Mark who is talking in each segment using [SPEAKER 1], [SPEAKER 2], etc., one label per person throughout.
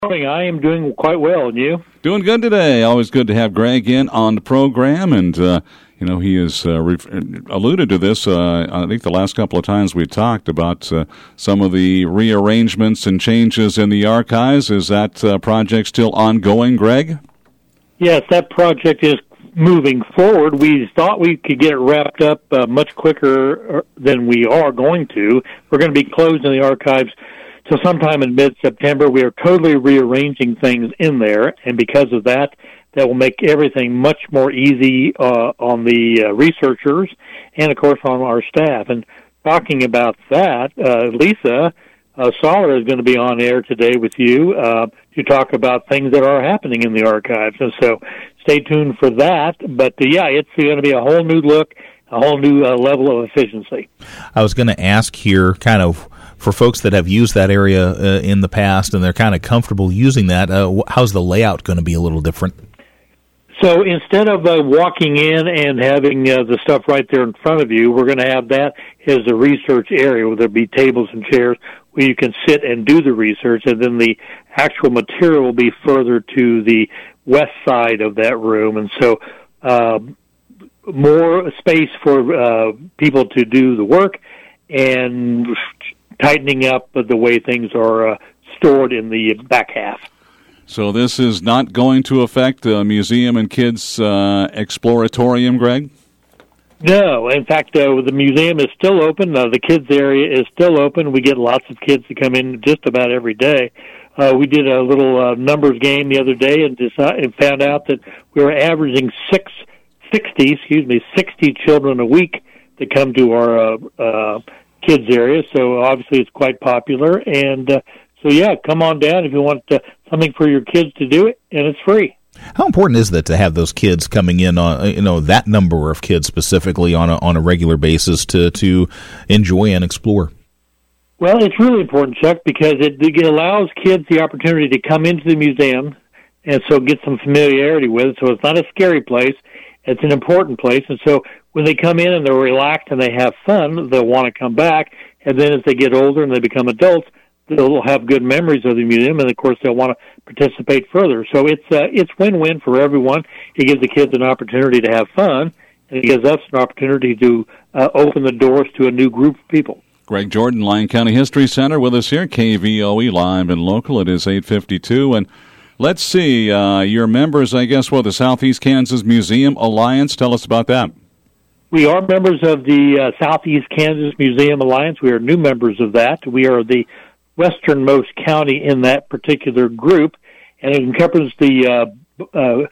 [SPEAKER 1] morning. I am doing quite well, and you?
[SPEAKER 2] Doing good today. Always good to have Greg in on the program, and he has alluded to this. I think the last couple of times we talked about some of the rearrangements and changes in the archives. Is that project still ongoing, Greg?
[SPEAKER 1] Yes, that project is moving forward. We thought we could get it wrapped up much quicker than we are going to. We're going to be closing the archives till sometime in mid-September. We are totally rearranging things in there, and because of that, that will make everything much more easy on the researchers and, of course, on our staff. And talking about that, Lisa Soller is going to be on air today with you to talk about things that are happening in the archives. And so stay tuned for that. But, it's going to be a whole new look, a whole new level of efficiency.
[SPEAKER 3] I was going to ask here kind of for folks that have used that area in the past and they're kind of comfortable using that, how's the layout going to be a little different?
[SPEAKER 1] So instead of walking in and having the stuff right there in front of you, we're going to have that as a research area where there'll be tables and chairs where you can sit and do the research, and then the actual material will be further to the west side of that room. And so more space for people to do the work and tightening up the way things are stored in the back half.
[SPEAKER 2] So this is not going to affect the museum and kids' exploratorium, Greg?
[SPEAKER 1] No. In fact, the museum is still open. The kids' area is still open. We get lots of kids to come in just about every day. We did a little numbers game the other day and found out that we were averaging 60 children a week that come to our kids' area. So obviously it's quite popular. And come on down if you want something for your kids to do it, and it's free.
[SPEAKER 3] How important is that to have those kids coming in on that number of kids specifically on a regular basis to enjoy and explore?
[SPEAKER 1] Well, it's really important, Chuck, because it allows kids the opportunity to come into the museum and so get some familiarity with it. So it's not a scary place; it's an important place. And so when they come in and they're relaxed and they have fun, they'll want to come back. And then as they get older and they become adults, they'll have good memories of the museum, and of course they'll want to participate further. So it's win-win for everyone. It gives the kids an opportunity to have fun, and it gives us an opportunity to open the doors to a new group of people.
[SPEAKER 2] Greg Jordan, Lyon County History Center, with us here, KVOE live and local. It is 8:52, and let's see, your members, I guess, the Southeast Kansas Museum Alliance. Tell us about that.
[SPEAKER 1] We are members of the Southeast Kansas Museum Alliance. We are new members of that. We are the westernmost county in that particular group, and it encompasses the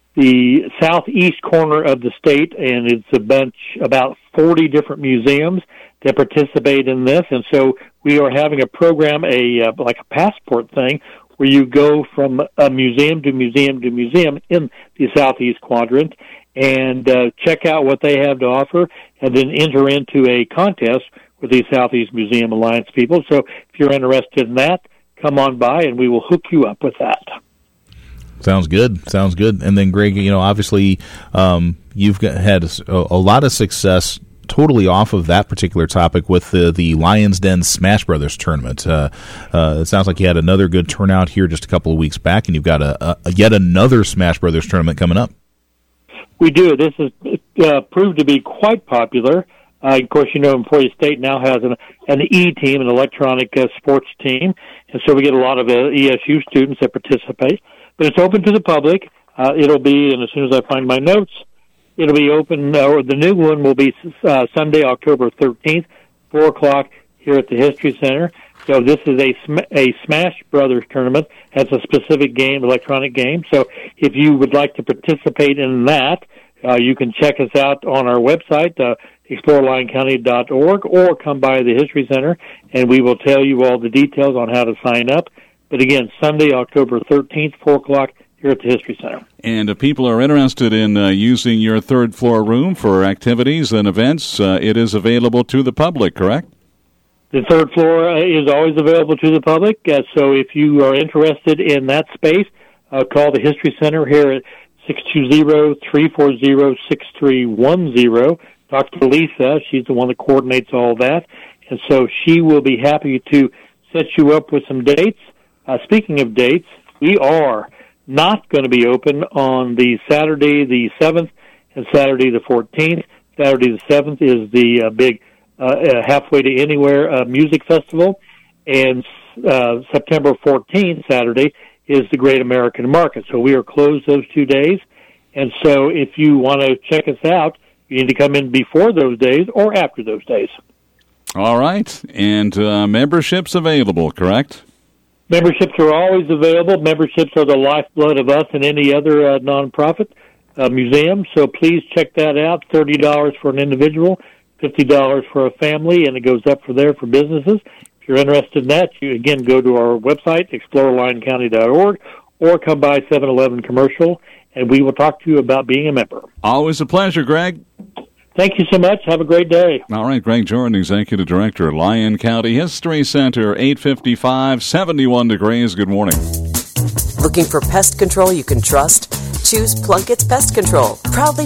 [SPEAKER 1] southeast corner of the state, and it's about 40 different museums that participate in this. And so we are having a program, like a passport thing, where you go from a museum to museum to museum in the southeast quadrant and check out what they have to offer, and then enter into a contest with the Southeast Museum Alliance people. So if you're interested in that, come on by and we will hook you up with that.
[SPEAKER 3] Sounds good. And then, Greg, obviously you've had a lot of success totally off of that particular topic with the Lions Den Smash Brothers tournament. It sounds like you had another good turnout here just a couple of weeks back, and you've got a yet another Smash Brothers tournament coming up.
[SPEAKER 1] We do. This has proved to be quite popular. Of course, Emporia State now has an E team, an electronic sports team, and so we get a lot of ESU students that participate. But it's open to the public. It'll be, and as soon as I find my notes, it'll be open, or the new one will be Sunday, October 13th, 4 o'clock here at the History Center. So this is a Smash Brothers tournament. That's a specific game, electronic game. So if you would like to participate in that, you can check us out on our website, explorelioncounty.org, or come by the History Center, and we will tell you all the details on how to sign up. But again, Sunday, October 13th, 4 o'clock, here at the History Center.
[SPEAKER 2] And if people are interested in using your third-floor room for activities and events, it is available to the public, correct?
[SPEAKER 1] The third floor is always available to the public, so if you are interested in that space, call the History Center here at 620-340-6310. Talk to Lisa. She's the one that coordinates all that. And so she will be happy to set you up with some dates. Speaking of dates, We are not going to be open on the Saturday the 7th and Saturday the 14th. Saturday the 7th is the big Halfway to Anywhere music festival, and September 14th, Saturday, is the Great American Market. So we are closed those 2 days, and so if you want to check us out, you need to come in before those days or after those days.
[SPEAKER 2] All right, and memberships available, correct?
[SPEAKER 1] Memberships are always available. Memberships are the lifeblood of us and any other nonprofit museum, so please check that out. $30 for an individual, $50 for a family, and it goes up for there for businesses. If you're interested in that, you again go to our website, explorelioncounty.org, or come by 7-Eleven Commercial, and we will talk to you about being a member.
[SPEAKER 2] Always a pleasure, Greg.
[SPEAKER 1] Thank you so much. Have a great day.
[SPEAKER 2] All right, Greg Jordan, Executive Director, Lyon County History Center, 855, 71 degrees. Good morning.
[SPEAKER 4] Looking for pest control you can trust? Choose Plunkett's Pest Control. Proudly